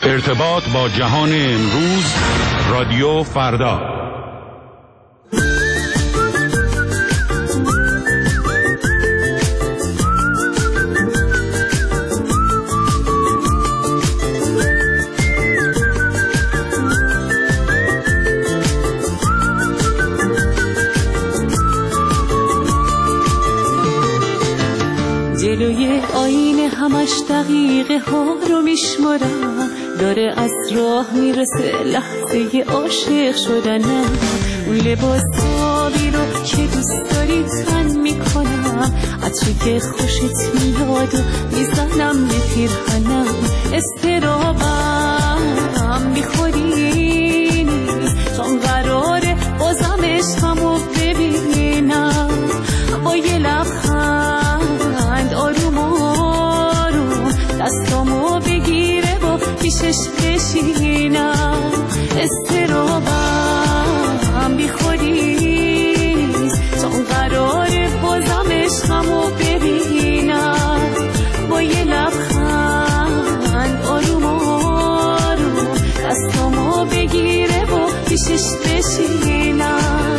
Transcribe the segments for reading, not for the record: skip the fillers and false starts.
ارتباط با جهان امروز، رادیو فردا. جلوی آینه همش دقیقه ها رو میشمارم، داره از راه میرسه لحظه عاشق شدنم. اون لباس آبی رو که دوست داری تن میکنم، عطری که خوشت میاد و میزنم به پیرهنم. استرابم بیخودی نیست، چون قراره بازم عشقمو ببینم. با یه لبخند آروم آروم دستامو بگیره و پیشش بشینم. استرابم بیخودی نیست، چون قراره بازم عشقمو ببینم. با یه لبخند آروم آروم دستامو بگیره و پیشش بشینم.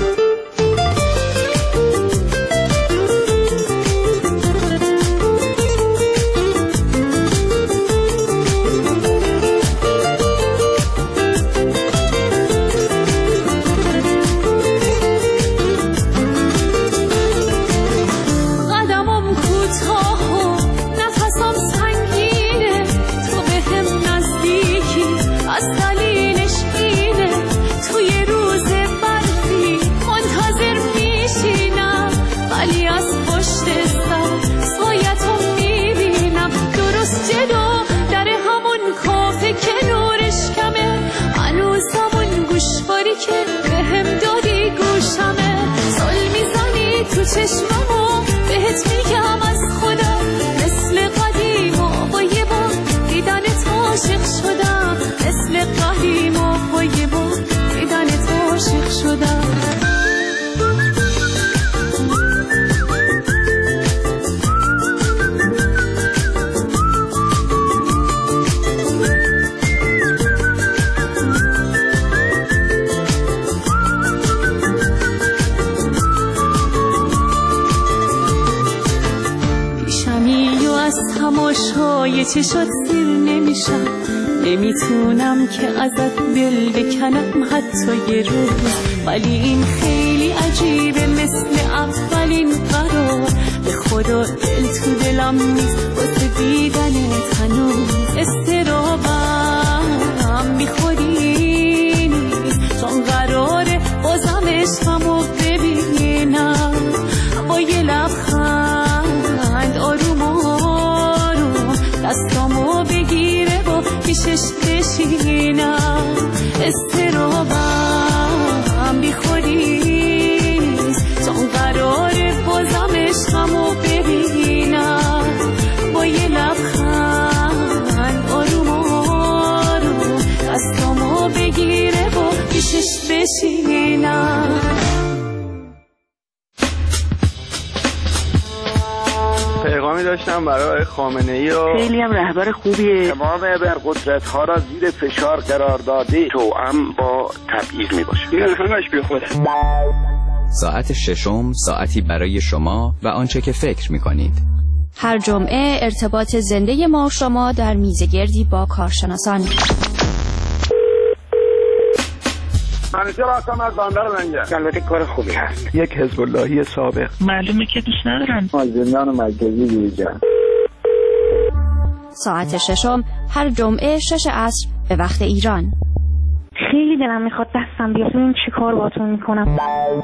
چشممو بهت میگم از خدا، مثل قدیم و با یه بار دیدنت عاشق شدم. مثل قدیم و با یه بار دیدنت عاشق شدم. تماشای چشات سیر نمیشم، نمیتونم که ازت دل بکنم حتی یه روز. ولی این خیلی عجیبه، مثل اولین قرار. به خدا دل تو دلم نیست واسه دیدنت هنوز. استرابم بیخودی نیست، چون قراره بازم عشقمو ببینم. با یه لبخند آروم آروم دستامو بگیره و پیشش بشینم. استرابم بیخودی نیست، چون قراره بازم عشقمو ببینم. با یه لبخند آروم آروم دستامو بگیره و پیشش بشینم. پیغامی داشتم برای خامنه‌ای و خیلی هم رهبر خوبیه. تمام ابرقدرت‌ها را زیر فشار قرار داده، توأم با تبعیض میباشه. این همش بی خوده. ساعت ششم، ساعتی برای شما و آنچه که فکر میکنید. هر جمعه ارتباط زنده ما و شما در میزگردی با کارشناسان. منیجر هستم از بندر لنگر. البته کار خوبی هست. یک حزب اللهی سابق. معلومه که دوست ندارم. زندان مرکزی دیجا. ساعت ششم هر جمعه 6 عصر به وقت ایران. خیلی دلم میخواد دستم بیاد ببینم چی کار باهاتون میکنم.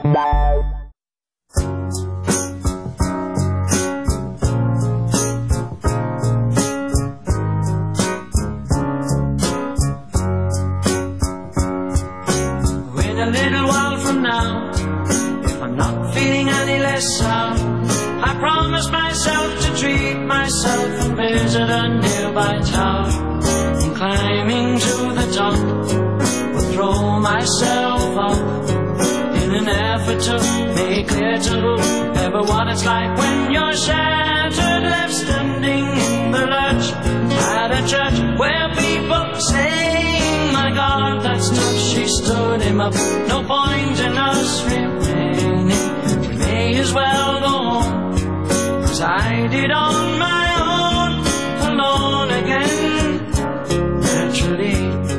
A little while from now, if I'm not feeling any less sound, I promise myself to treat myself and visit a nearby tower. And climbing to the top, will throw myself up in an effort to make clear to whoever what it's like when you're shattered, left standing in the lurch at a church where people up, no point in us remaining. We may as well go home, 'cause I did on my own, alone again, naturally.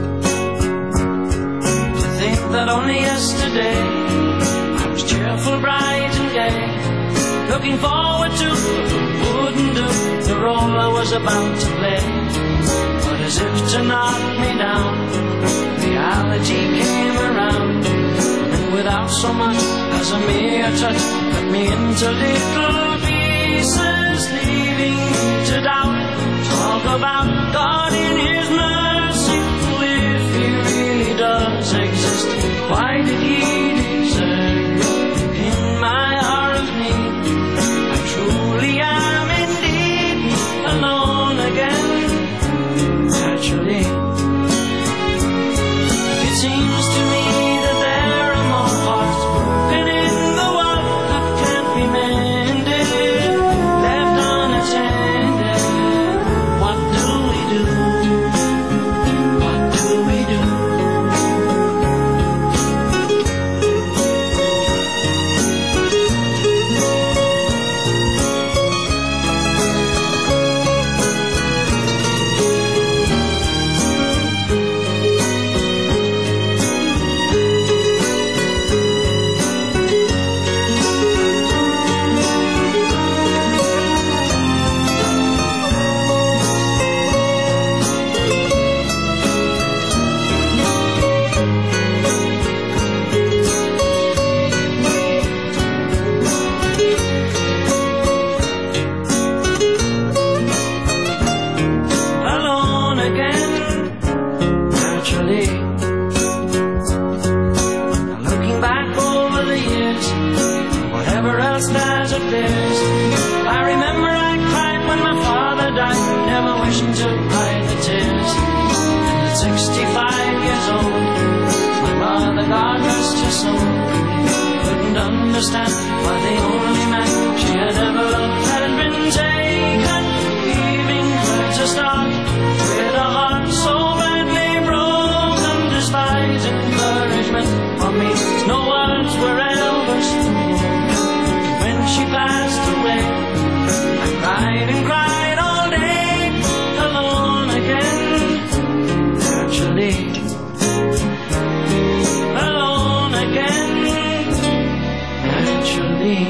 To think that only yesterday I was cheerful, bright and gay, looking forward to wouldn't do the role I was about to play. But as if to knock me down, reality came around, and without so much as a mere touch, cut me into little pieces, leaving me to doubt. Talk about God in His mercy, if He really does exist, why did He desert me in my hour of need? I truly am indeed alone again, naturally. It seems to me that there are more hearts broken in the world that can't be mended, left unattended. What do we do? What do we do? Alone again, naturally. Looking back over the years, whatever else that appears, I remember I cried when my father died, never wishing to hide the tears. And at 65 years old, my mother, God rest her soul, couldn't understand why the only man she had ever loved had been taken, leaving her to start with a heart so badly broken. Despite encouragement from me, no words were ever spoken. When she passed away, I cried and cried all day, alone again, naturally. Alone again, naturally.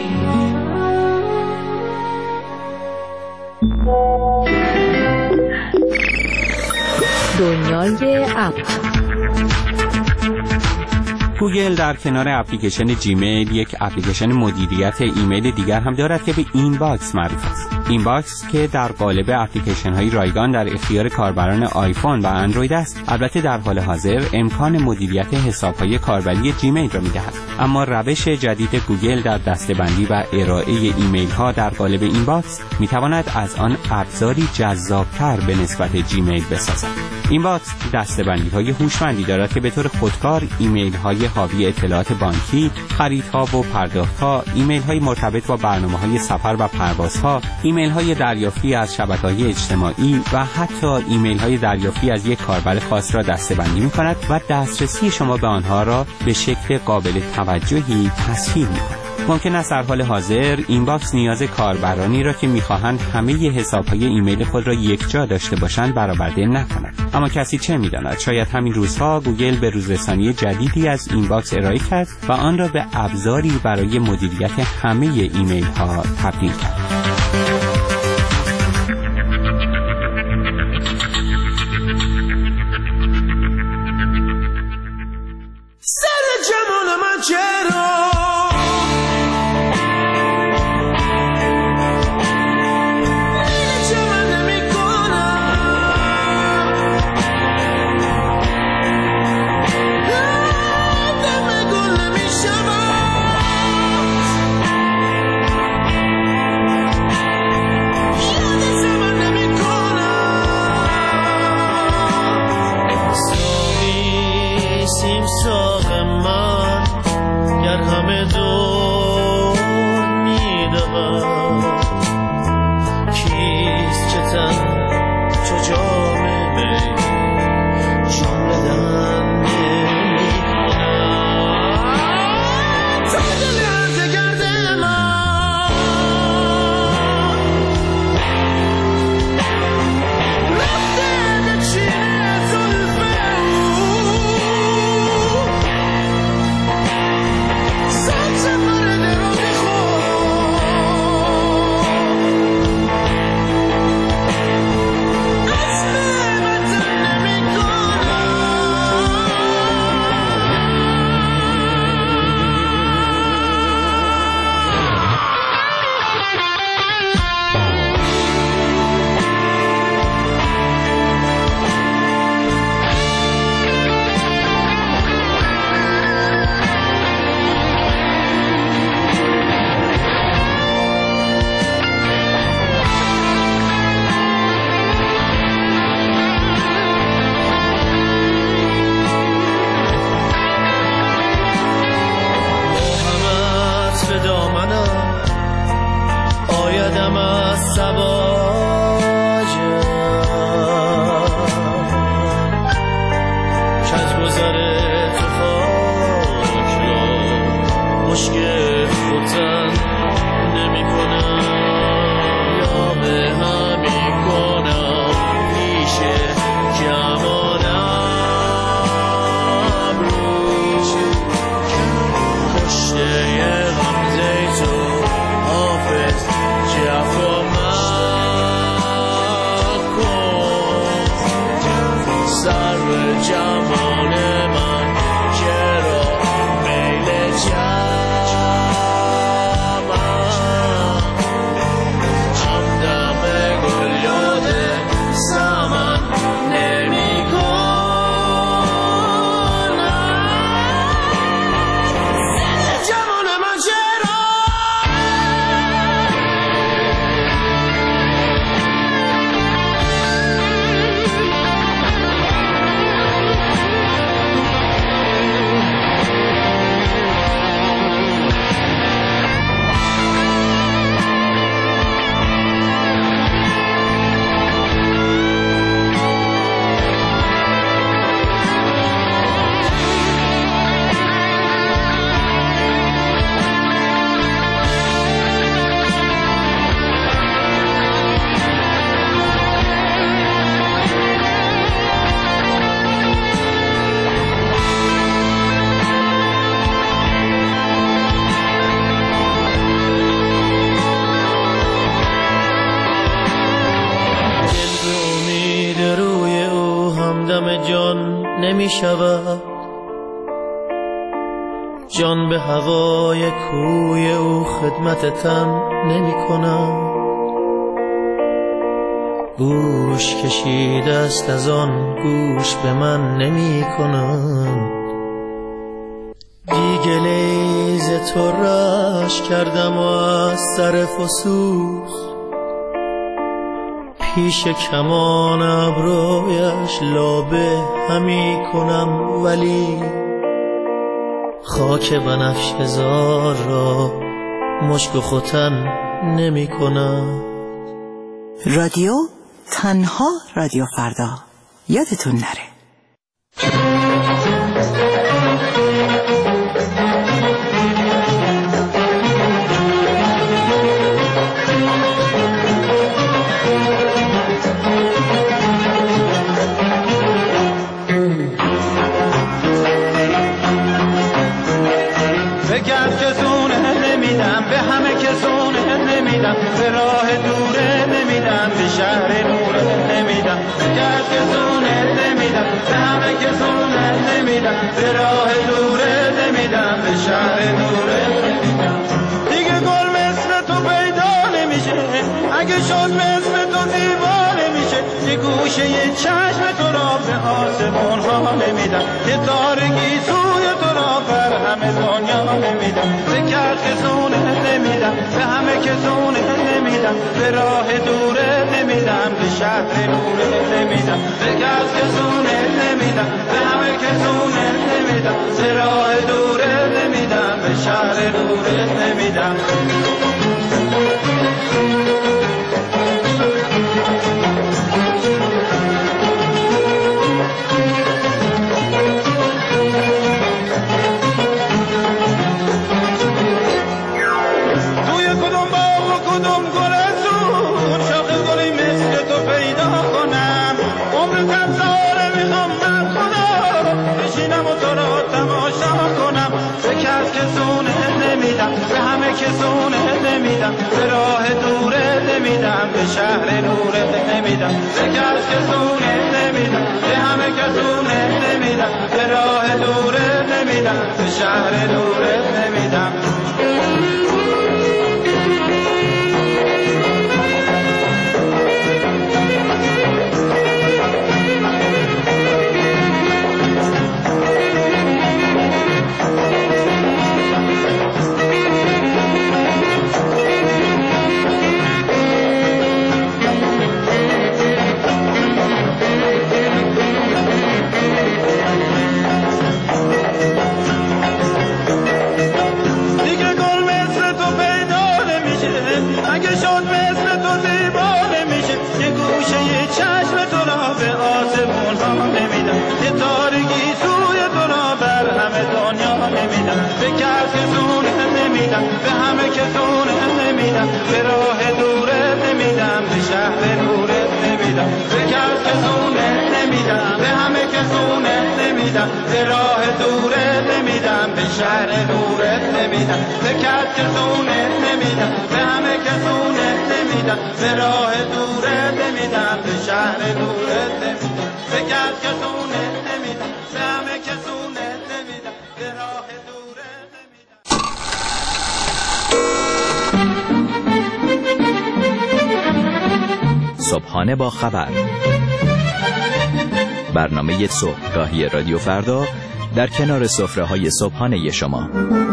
دنیای اپ. گوگل در کنار اپلیکیشن جیمیل یک اپلیکیشن مدیریت ایمیل دیگر هم دارد که به اینباکس معروف است. اینباکس که در قالب اپلیکیشن های رایگان در اختیار کاربران آیفون و اندروید است، البته در حال حاضر امکان مدیریت حساب های کاربری جیمیل را می‌دهد. اما روش جدید گوگل در دسته‌بندی و ارائه ایمیل ها در قالب اینباکس می‌تواند از آن ابزاری جذاب‌تر به نسبت جیمیل بسازد. اینباکس دسته‌بندی‌های هوشمندی دارد که به طور خودکار ایمیل‌های حاوی اطلاعات بانکی، خریدها و پرداخت‌ها، ایمیل‌های مرتبط با برنامه‌های سفر و پروازها، ایمیل‌های دریافتی از شبکه‌های اجتماعی و حتی ایمیل‌های دریافتی از یک کاربر خاص را دسته‌بندی می‌کند و دسترسی شما به آنها را به شکل قابل توجهی تسهیل می‌کند. ممکن است در حال حاضر اینباکس نیاز کاربرانی را که می‌خواهند همه حساب‌های ایمیل خود را یکجا داشته باشند برآورده نکند. اما کسی چه می‌داند؟ شاید همین روزها گوگل به روزرسانی جدیدی از اینباکس ارائه کرد و آن را به ابزاری برای مدیریت همه ایمیل‌ها تبدیل کرد. نمی شود جان به هوای کوی او خدمت تن نمی کند گوش کشیده است از آن گوش به من نمی کند دیگلی ز تو رشک کردم و از سر فسوس پیش کمان ابرویش لابه همی کنم ولی خاک بنفشه زار را مشک و ختن نمی کنم. رادیو تنها رادیو فردا یادتون نره. به همه کسونه نمیدم به راه دوره نمیدم به شهر نوره نمیدم به کسونه نمیدم به همه کسونه نمیدم به راه دوره نمیدم به شهر نوره نمیدم دیگه گل مثل تو پیدا نمیشه اگه شد مثل تو زیبا نمیشه یه گوشه یه چشم تو را به آسمون ها نمیدم یه تارگی سوی تو را بر همه دنیا نمیدم به کسونه نمیدم به همه کسونه نمیدم به راه دوره نمیدم به شهر نوره نمیدم به کسونه نمیدم به همه کسونه نمیدم به راه دوره نمیدم به شهر نوره نمیدم کسونه نمیدم به راه دوره نمیدم به شهر نوره نمیدم به کسونه نمیدم به همه کسونه نمیدم به راه دوره نمیدم به شهر نوره نمیدم یه تارگی توی تو را بر همه دنیا نمیدم، به کسونه نمیدم، به همه کسونه نمیدم، به راه دوره نمیدم، به شهر نوره نمیدم، به کسونه نمیدم، به همه کسونه نمیدم، به راه دوره نمیدم، به شهر نوره نمیدم، به کسونه نمیدم، به همه کسونه نمیدم، به راه دوره نمیدم، به شهر نوره نمیدم، به کسونه نمیدم، به همه کسونه نمیدم، به راه دوره نمیدم. صبحانه با خبر، برنامه صبحگاهی رادیو فردا در کنار سفره‌های صبحانه شما.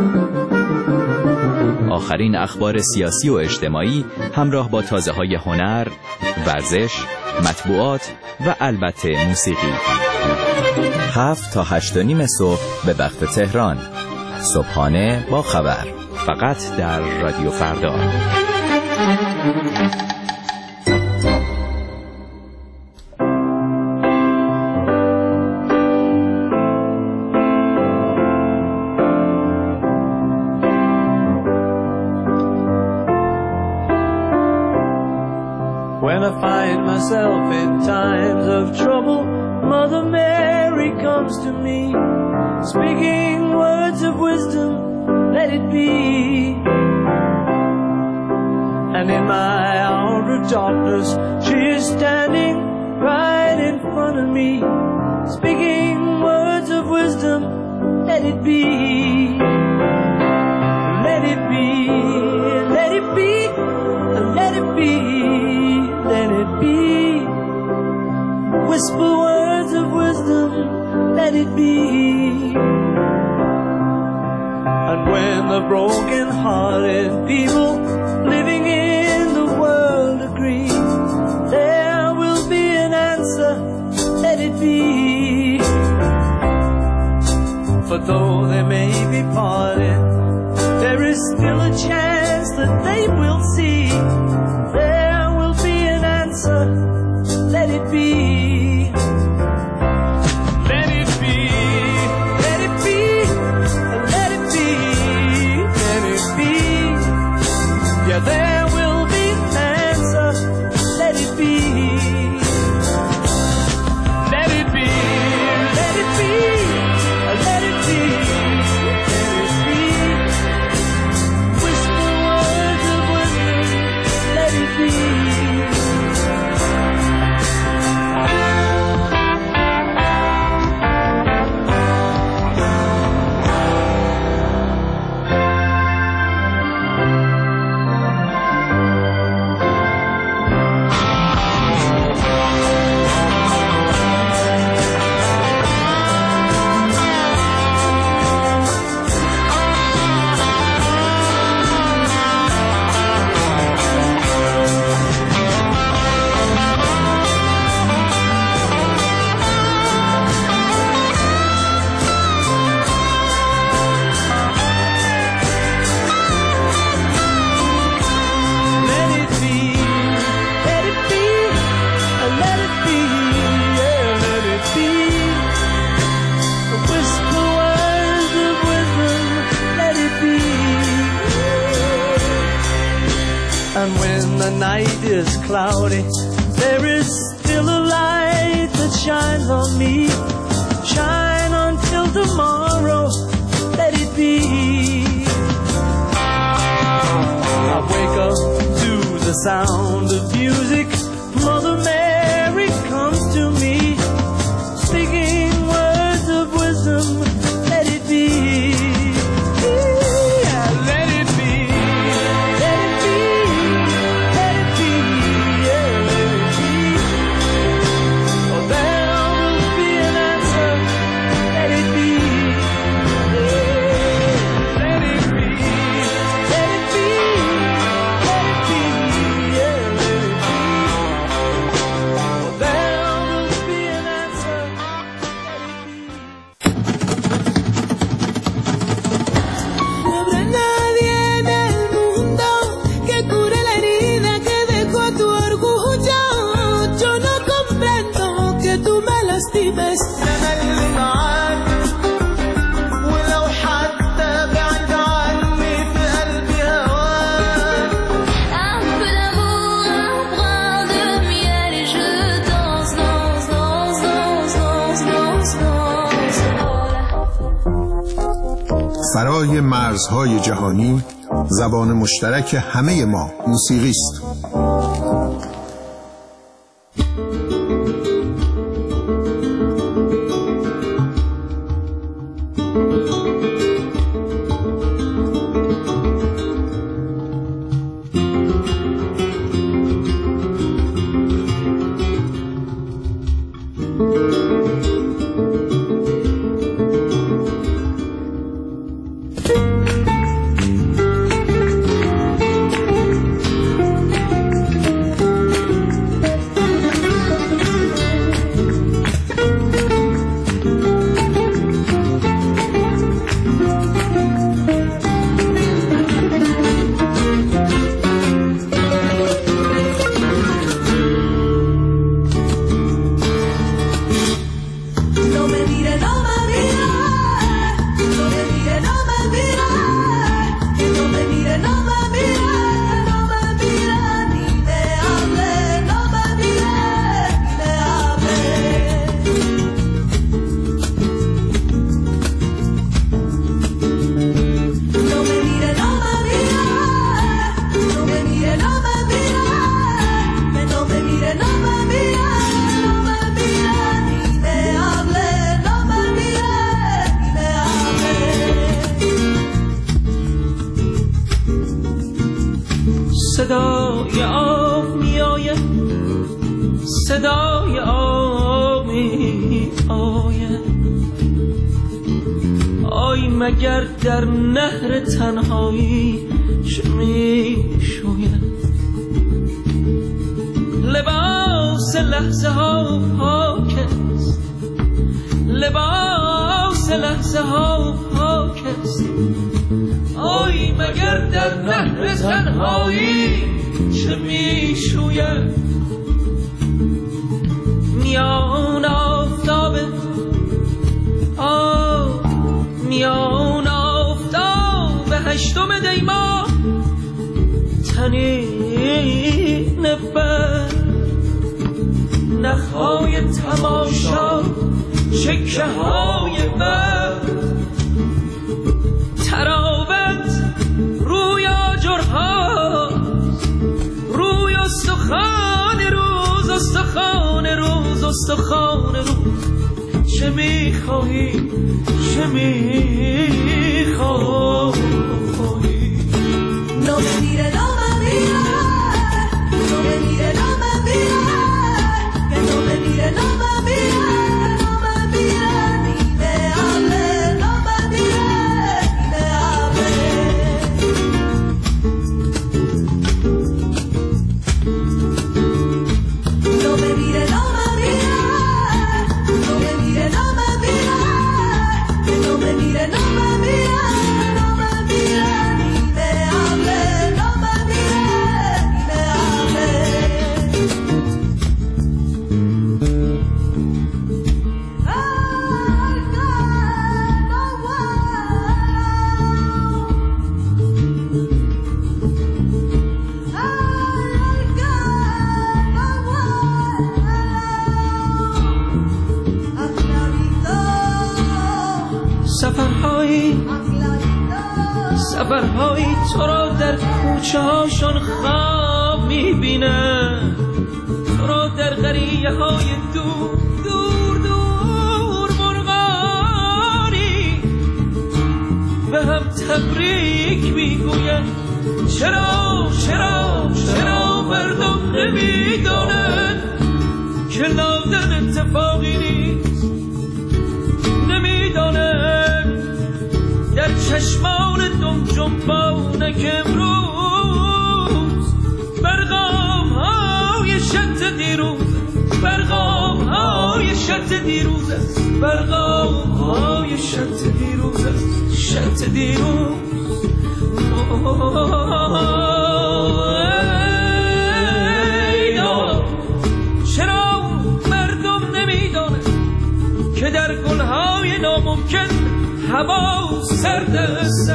آخرین اخبار سیاسی و اجتماعی همراه با تازه‌های هنر، ورزش، مطبوعات و البته موسیقی. 7 تا 8:30 صبح به وقت تهران. صبحانه با خبر، فقط در رادیو فردا. When I find myself in times of trouble, Mother Mary comes to me, speaking words of wisdom, let it be. And in my hour of darkness, she is standing right in front of me, speaking words of wisdom, let it be. Let it be, let it be, let it be. Let it be. Whisper words of wisdom, let it be. And when the broken-hearted people living in the world agree, there will be an answer, let it be. For though they may be parted, there is still a chance that they will see. Let it be. Let it be. Let it be. Let it be. Let it be. Yeah, there will be an answer. Let it be. Let it be. Let it be. Let it be. Let it be. Whisper words of wisdom. Let it be. And when the night is cloudy, there is still a light that shines on me. Shine until tomorrow, let it be. I wake up to the sound of music. Mother Mary comes to me, speaking words of wisdom, let it be. Tú me lastimes. فرای مرزهای جهانی زبان مشترک همه ما موسیقی است. صدای آب می آید، صدای آب می آید. آی مگر در نهر تنهایی چه می شوید؟ لباس لحظه ها پاک است، لباس لحظه ها پاک است. آی مگر در نهر تنهایی چه می شوید؟ میان آفتاب میان آفتاب هشتم دی ماه تنین بر نخهای تماشا چکه های بر تراوت روی آجرها روی استخوان روز استخوان روز استخوان روز. چه میخواهی چه میخواهی؟ No me mire, no me mire, no me mire, no me mire, que no me mire, no me mire, no me mire, ni me hable, no me mire, ni me hable. No me mire, no me mire, no me mire, no me mire, que no me mire, no me mire, no me mire, ni me hable, no me mire, ni me hable. سفرهایی تو را در کوچه هاشون خواب میبینم، تو را در قریه های دور دور دور مرغانی به هم تبریک میگوید. چرا چرا چرا مردم نمیدانند که لادن اتفاقی نیست؟ نمیدانند در چشمان دم جنبانه که امروز برغام های شط دیروز، برغام های شط دیروز است، برغام های شط دیروز است، شط دیروز. چرا مردم نمیدانند که در گلهای ناممکن هوا سرد است؟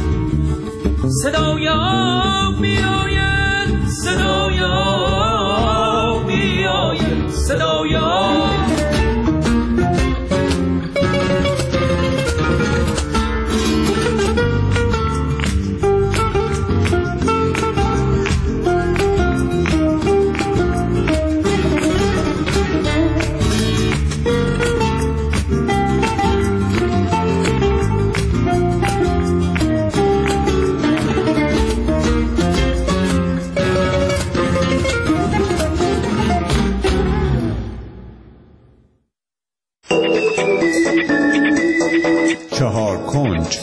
صدای آب می آید، صدای آب می آید، صدای آب. چهار کنج.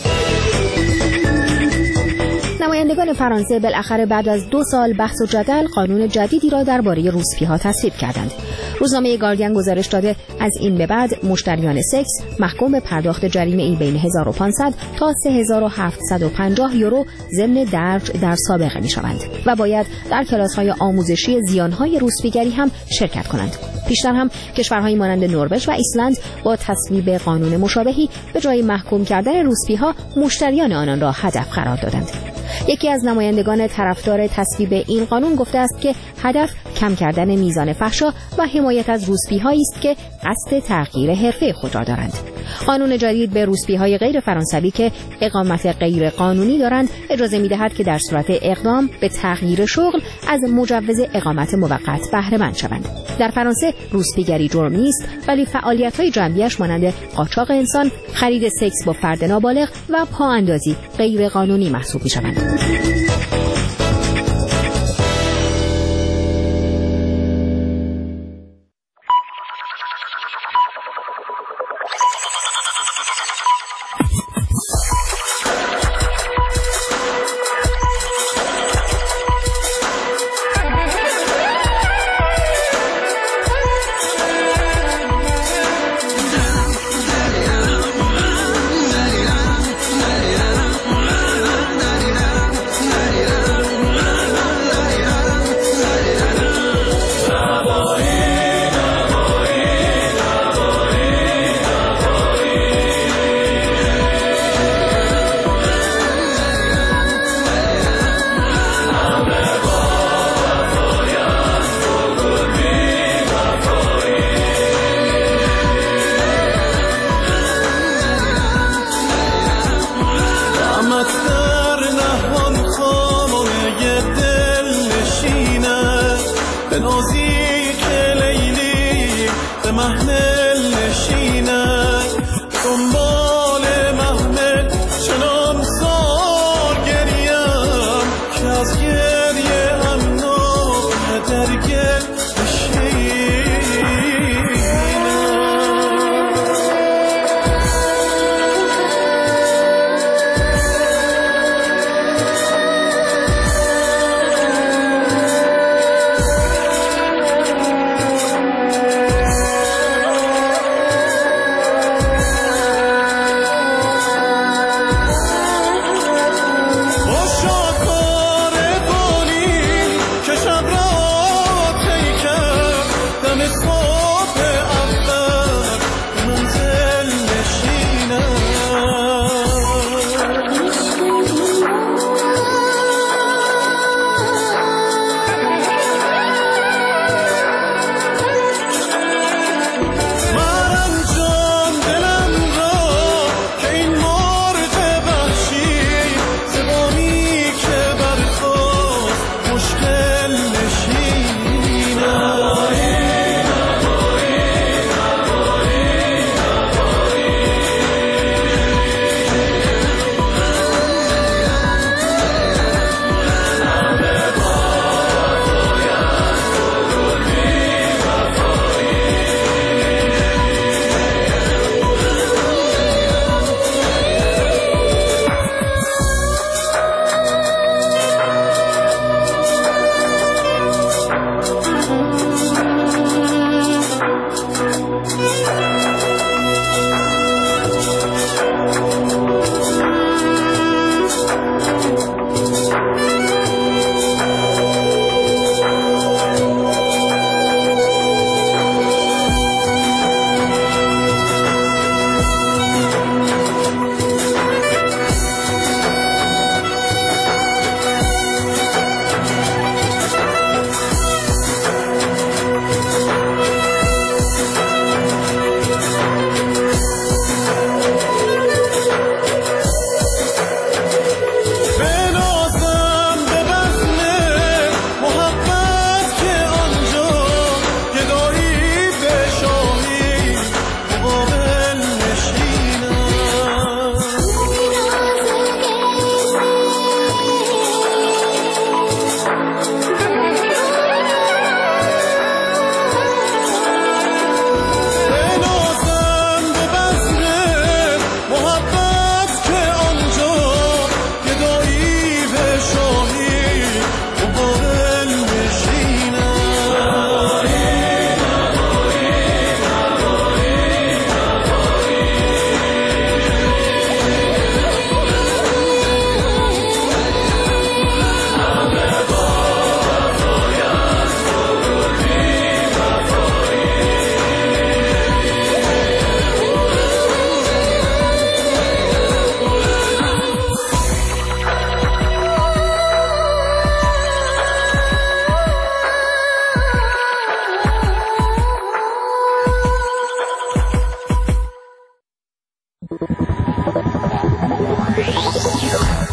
نمایندگان فرانسه بالاخره بعد از 2 سال بحث و جدل قانون جدیدی را درباره روسپی‌ها تصویب کردند. روزنامه گاردین گزارش داده از این به بعد مشتریان سکس محکوم به پرداخت جریمه‌ای بین 1500 تا 3750 یورو ضمن درج در سابقه می‌شوند و باید در کلاس‌های آموزشی زیان‌های روسپیگری هم شرکت کنند. پیشتر هم کشورهایی مانند نروژ و ایسلند با تصویب قانون مشابهی به جای محکوم کردن روسپی‌ها مشتریان آنان را هدف قرار دادند. یکی از نمایندگان طرفدار تصویب این قانون گفته است که هدف کم کردن میزان فحشا و حمایت از روسپی‌هایی است که قصد تغییر حرفه خود را دارند. قانون جدید به روسپی‌های غیر فرانسوی که اقامت غیر قانونی دارند اجازه می‌دهد که در صورت اقدام به تغییر شغل از مجوز اقامت موقت بهره مند شوند. در فرانسه روسپیگری جرم نیست، ولی فعالیت‌های جنبیش مانند قاچاق انسان، خرید سکس با فرد نابالغ و پااندازی غیر قانونی محسوب می‌شوند.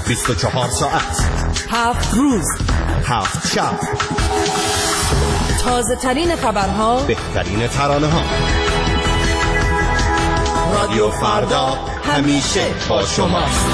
24 ساعت، 7 روز، 7 شب، تازه ترین خبرها، بهترین ترانه ها. رادیو فردا همیشه با شماست.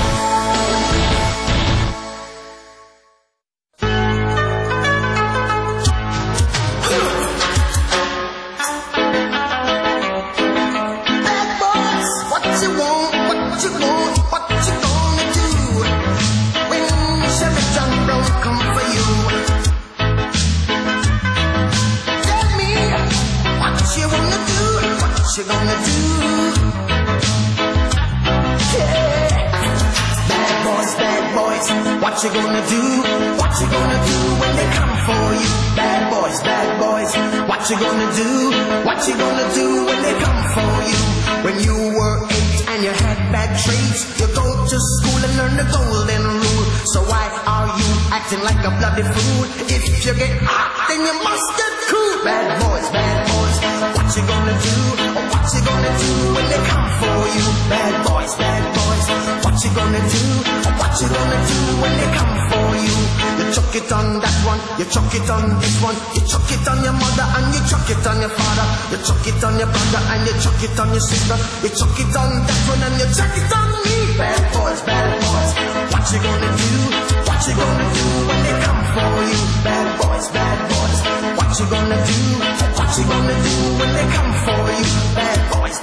What you gonna do? What you gonna do when they come for you? Bad boys, what you gonna do? What you gonna do when they come for you? When you were 8 and you had bad traits, you go to school and learn the golden rule. So why are you acting like a bloody fool? If you get hot, then you must get cool. Bad boys, what you gonna do? Or what you gonna do when they come for you? Bad boys, what you gonna do? Or what you gonna do when they come for you? You chuck it on that one, you chuck it on this one, you chuck it on your mother and you chuck it on your father, you chuck it on your brother and you chuck it on your sister, you chuck it on that one and you chuck it on me. Bad boys, what you gonna do? What you gonna do when they come for you? Bad boys, what you gonna do? What you gonna do when they come for you? Bad boys,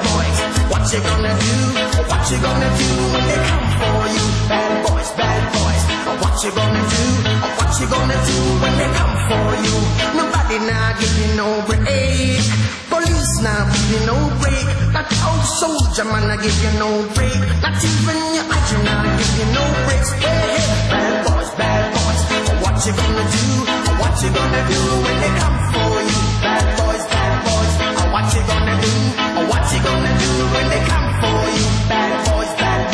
what you gonna do? What you gonna do when they come for you? Bad boys, what you gonna do? What you gonna do when they come for you? Nobody now give you no break. Police now give you no break. That old soldier man I give you no break. Not even your agent now give you no breaks. Hey, bad boys, what you gonna do? What you gonna do when they come for you? Bad boys, what you gonna do? What you gonna do when they come for you? Bad boys,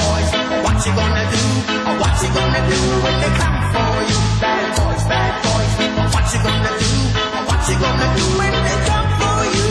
what you gonna do? What you gonna do when they come for you? Bad boys, what you gonna do? What you gonna do when they come for you?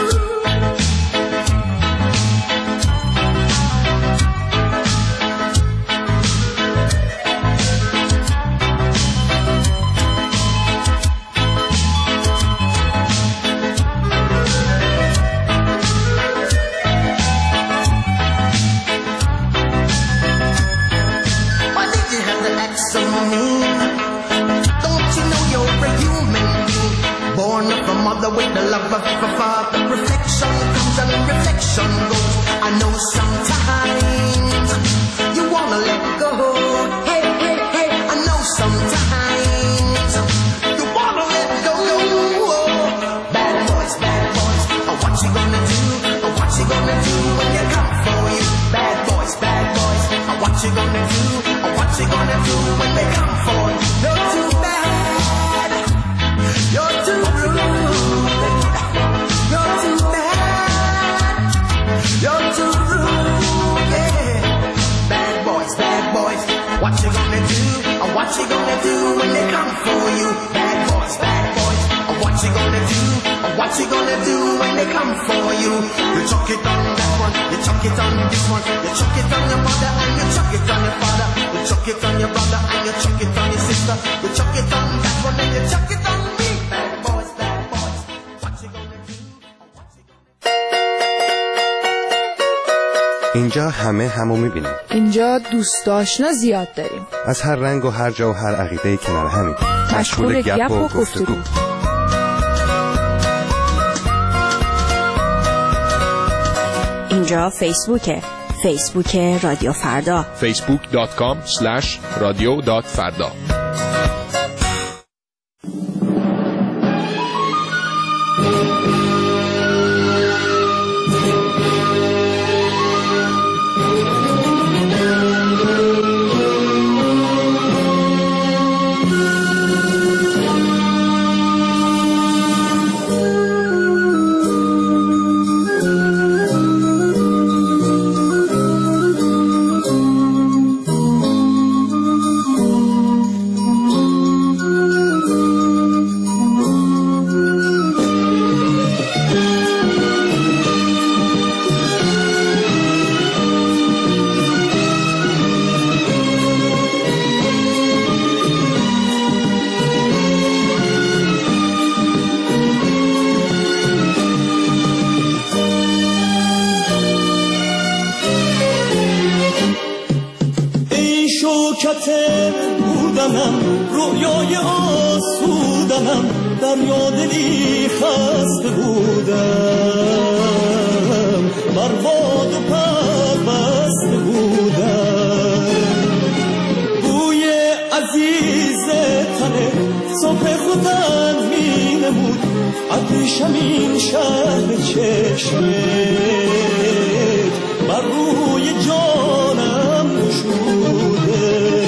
With the love of a father, reflection comes and reflection goes. I know sometimes you wanna let go. Hey, I know sometimes you wanna let go. Bad boys, what you gonna do? What you gonna do when they come for you? Bad boys, what you gonna do? What you gonna do when they come for you? You're too bad, you're too rude. You're too rude, yeah. Bad boys, what you gonna do? What you gonna do when they come for you? Bad boys, what you gonna do? What you gonna do when they come for you? You chuck it on that one, you chuck it on this one, you chuck it on your mother and you chuck it on your father, you chuck it on your brother and you chuck it on your sister, you chuck it on that one and you chuck it on me. Bad boys, what you gonna do? اینجا همو میبینیم. اینجا دوست آشنا زیاد داریم. از هر رنگ و هر جا و هر عقیده کنار همین. مشغول گپ و گفتگو. اینجا فیسبوک رادیو فردا. facebook.com/radio.farda. آسودنم رویای آسودنم دریا دلی خسته بودم بر باد و پر بسته بودم بوی عزیز تنه صبح خودم می نمود ابریشمین شهر چشمت بر روی جانم گشوده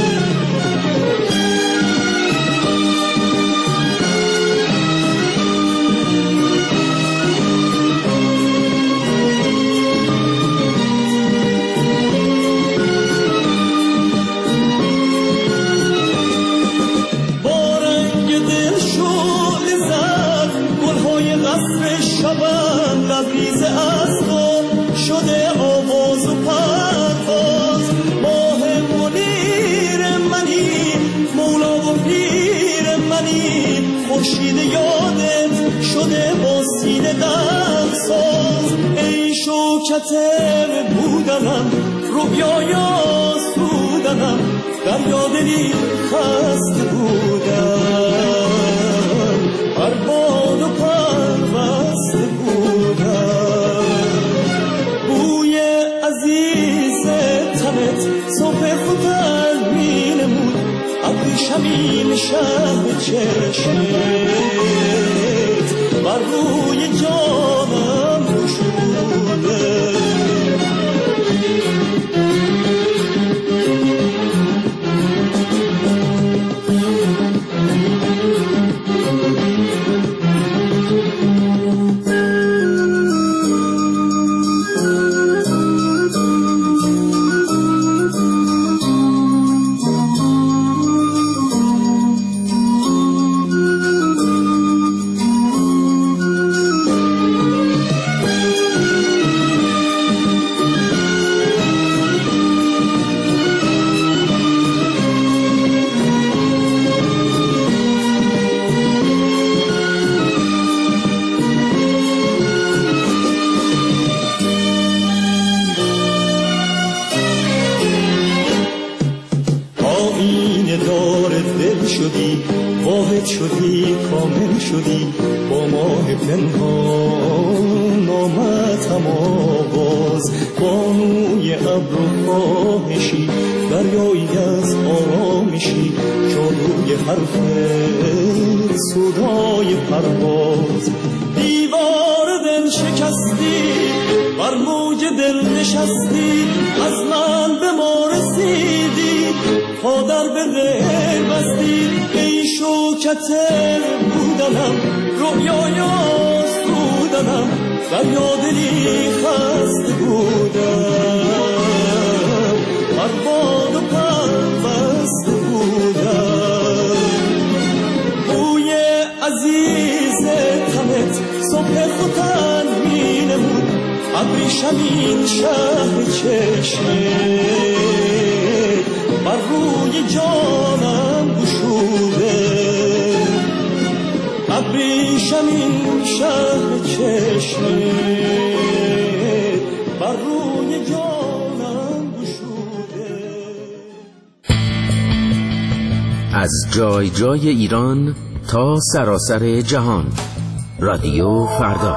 لبریز از تو شده آواز و پرواز ماه منیر منی مولا و پیر منی خورشید یادت شده با سینه دم ساز ای شوکت بودنم رویای آسودنم دریا دلی خسته بودم هر باد و پربسته بوی عزیز تنت صبح خودم می نمود ابریشمین شهر چشمت بر روی جانم گشوده شدی کامل شدی با ماه پنهان آمد هم آواز بانوی ابر و خواهشی دریایی از آرامشی جادوی حرف صدای پرواز دیوار دل شکستی بر موج دل نشستی از من به ما رسیدی پا در به غیر بستی ای شوکت بودنم رویای آسودنم دریا دلی خسته بودم هر باد و پربسته بودم بوی عزیز تنت صبح خودم می نمود ابریشمین شهر چشمت بر روی جانم گشوده ابریشمین شهر چشمت بر روی جانم گشوده از جای جای ایران تا سراسر جهان رادیو فردا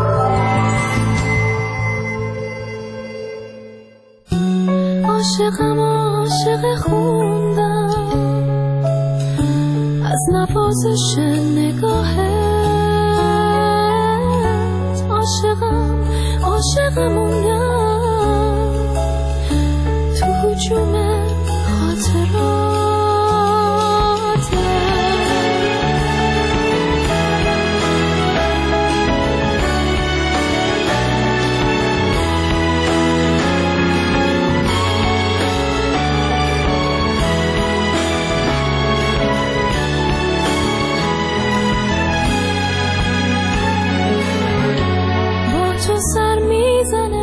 عاشقم عاشق خوندم از نوازش نگاهت عاشقم عاشق موندم تو هجوم خاطرات سر میزنه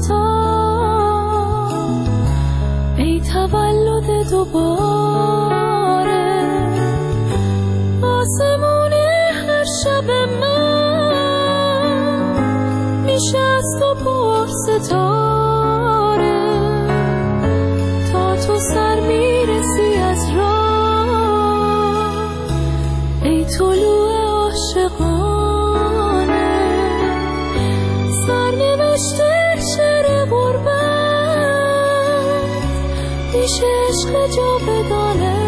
مهتاب ای تولد دوباره آسمون هر شب من میشه از تو پر ستاره تا تو سر میرسی از راه عشق جاودانه.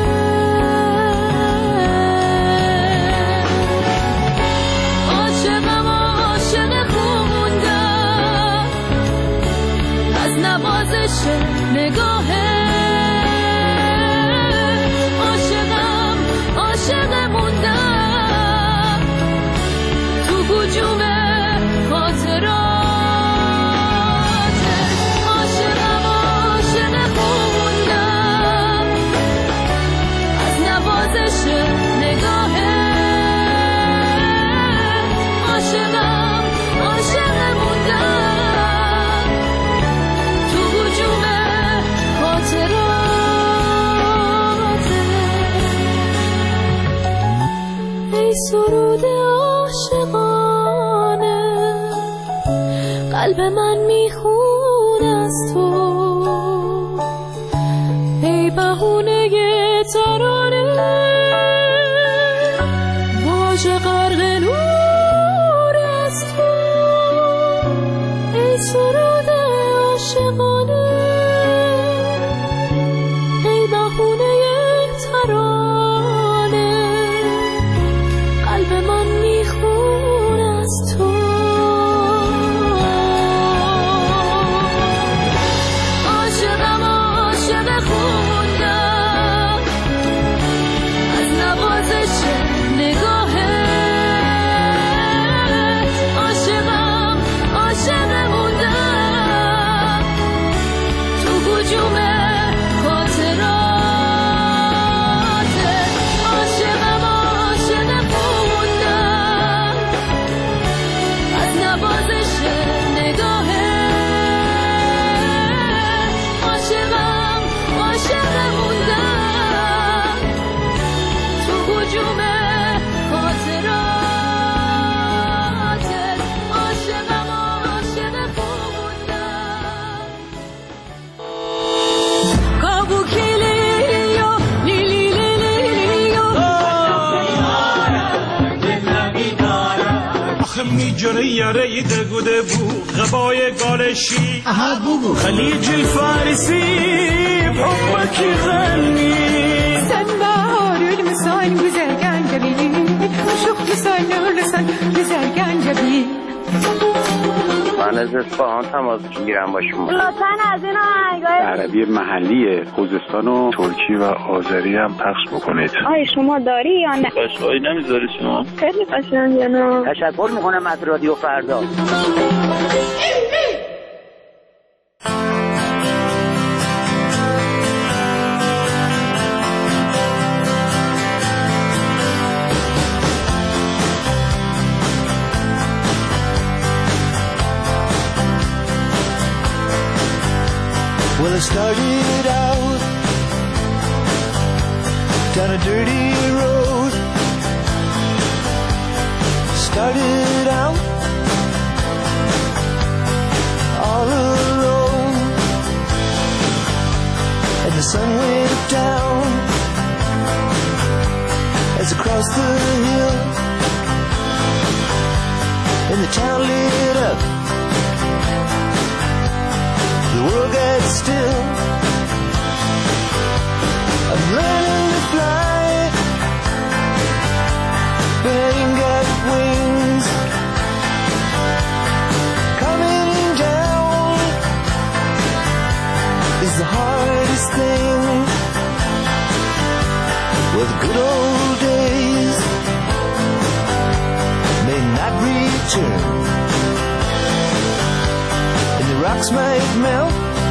عاشقم عاشق خوندم از نوازش نگاهه. عاشقم عاشق موندم تو هجوم خاطرات. عاشقم عاشق خوندم از نوازش نگاهه. عاشقم عاشق موندم تو هجوم خاطرات. ای سرود عاشقانه قلب من میخونه از تو. ای بهونه ترانه واژه غرق نور از تو. ای سرود عاشقانه ای بهونه ترانه قلب من میخونه از تو. عاشقم عاشق خوندم از نوازش نگاهه. عاشقم عاشق موندم تو هجوم خاطرات. عاشقم عاشق خوندم از نوازش نگاهه. عاشقم عاشق موندم تو هجوم خاطرات. عاشقم عاشق خوندم کابوکی لیلیو لیلی لیلیو. آخه میجره یره دگوده بو غبای گالشی خلیج الفارسی بحبك غني. Sen baharül müsayn güzel gencebi, uşuk müsayn ölürsen güzel gencebi. من از اصفهان تماس میگیرم با شما. لطفاً از این آهنگای عربی محلی خوزستان و ترکی و آذری هم پخش بکنید. آیا شما داری یا نه؟ قشقایی نمیذاری شما؟ خیلی قشنگه نه؟ تشکر میکنم از رادیو فردا. Well, I started out down a dirty road. Started out all alone, and the sun went down as I crossed the hill, and the town lit up. The world got still. I'm learning to fly, but I ain't got wings. Coming down is the hardest thing. Well, the good old days may not return, and the rocks might melt,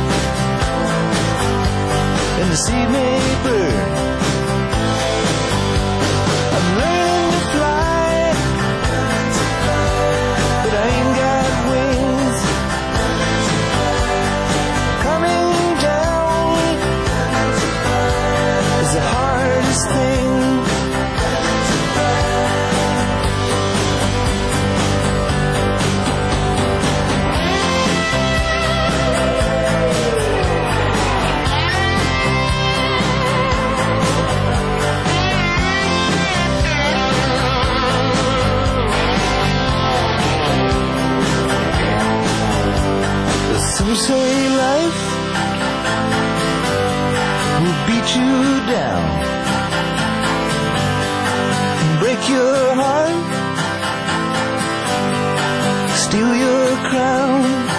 and the sea may burn. I'm learning to fly, but I ain't got wings. Coming down is the hardest thing. Some say life will beat you down, break your heart, steal your crown.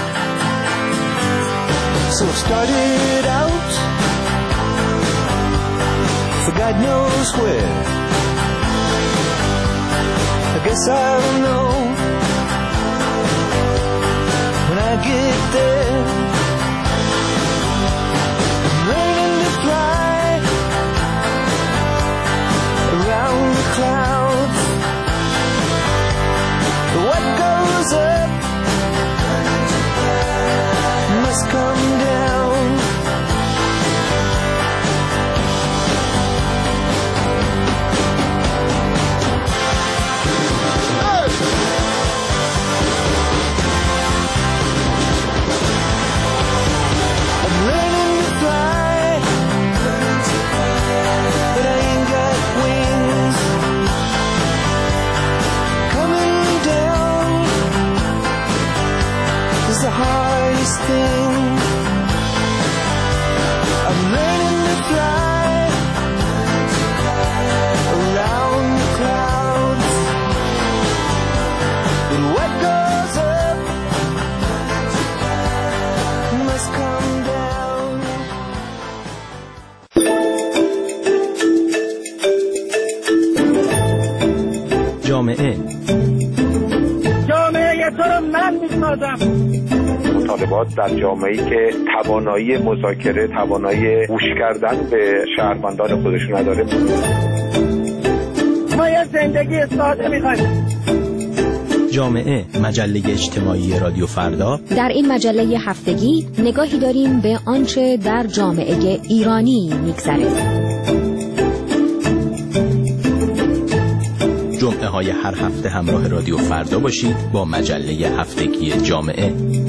So it started out for God knows where. I guess I'll know when I get there. I'm learning to fly around the clouds. What goes up must come down. I'm learning to fly, but I ain't got wings. Coming down is the hardest thing. I'm learning to fly around the clouds. And what goes up must come down. جامعه تو رو من میسازم. مطالبات در جامعه‌ای که توانایی مذاکره، توانایی گوش کردن به شهروندان خودش نداره. ما یه زندگی ساده می‌خوایم. جامعه، مجله اجتماعی رادیو فردا. در این مجله هفتگی نگاهی داریم به آنچه در جامعه ایرانی می‌گذره. جمعه های هر هفته همراه رادیو فردا باشید با مجله هفتگی جامعه.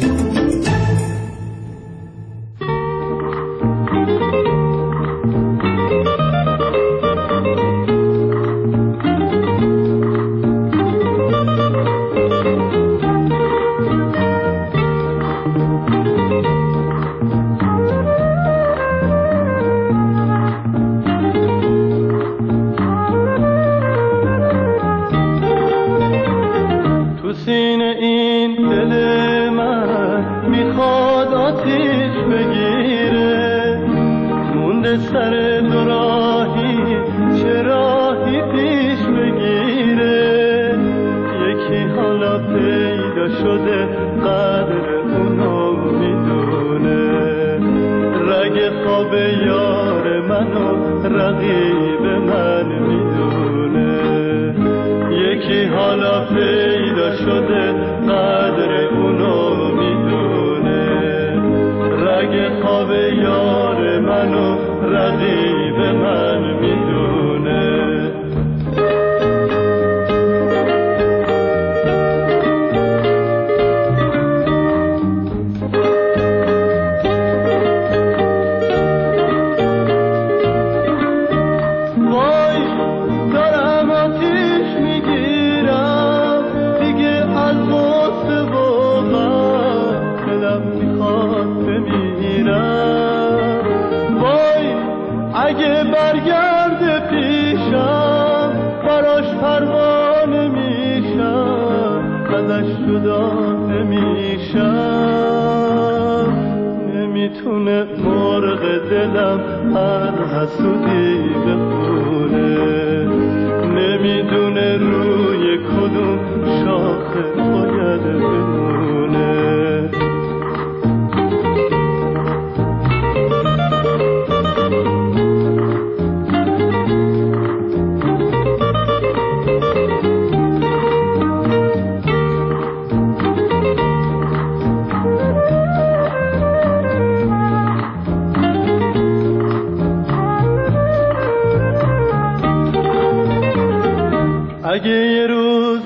اگه یه روز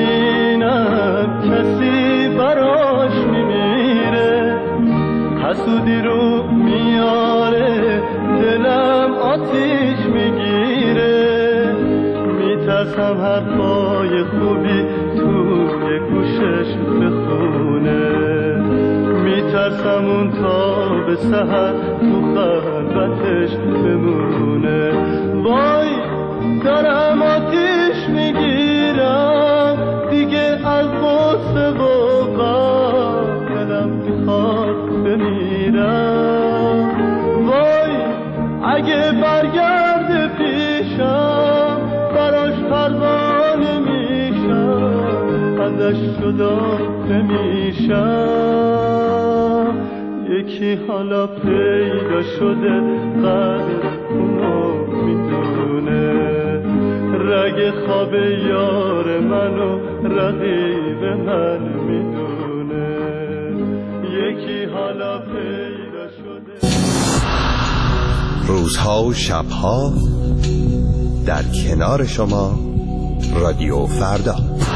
ببینم کسی براش میمیره، حسودی رو میاره، دلم آتیش میگیره، میترسم حرفای خوبی توی گوشش بخونه، میترسم میترسم تا به سحر تو خلوتش بمونه. وای دارم آتیش میگیرم دیگه از غصه و غم، دلم میخواد بمیرم. وای اگه برگرده پیشم براش پروانه میشم، ازش جدا نمیشم. یکی حالا پیدا شده قدر اونو میدونه، رگ خواب یار منو رقیب من میدونه. یکی حالا پیدا شده. روزها و شبها در کنار شما رادیو فردا.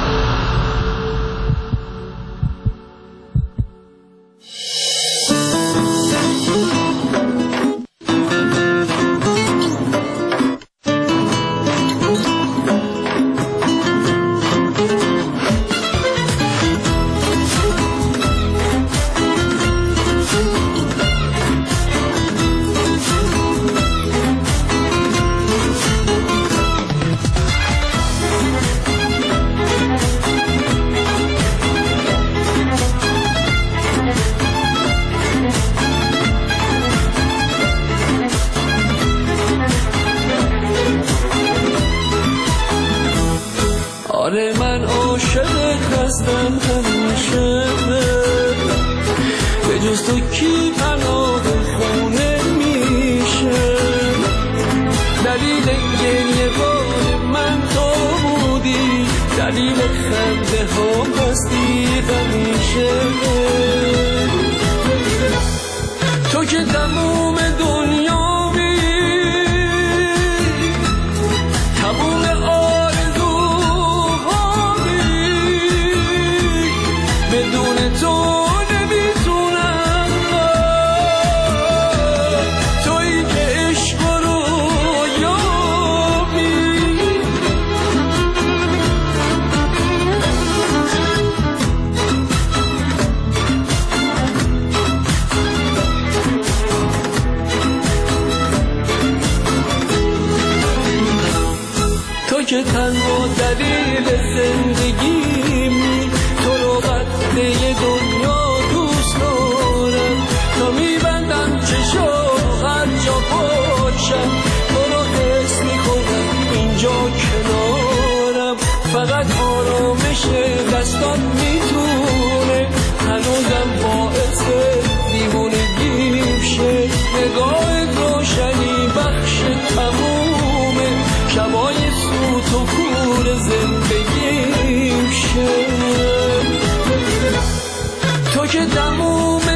که تنها دلیل زندگیمی، تو رو قدره دنیا دوست دارم. تا میبندم چشم هر جا باشم، تو رو حس میکنم اینجا کنارم. فقط آرامش دستات میتونه هنوزم باعث دیوونگیم شه. نگاهت روشنی بخش تمومه، شبای سوت و کور زندگیم شه. تو که تموم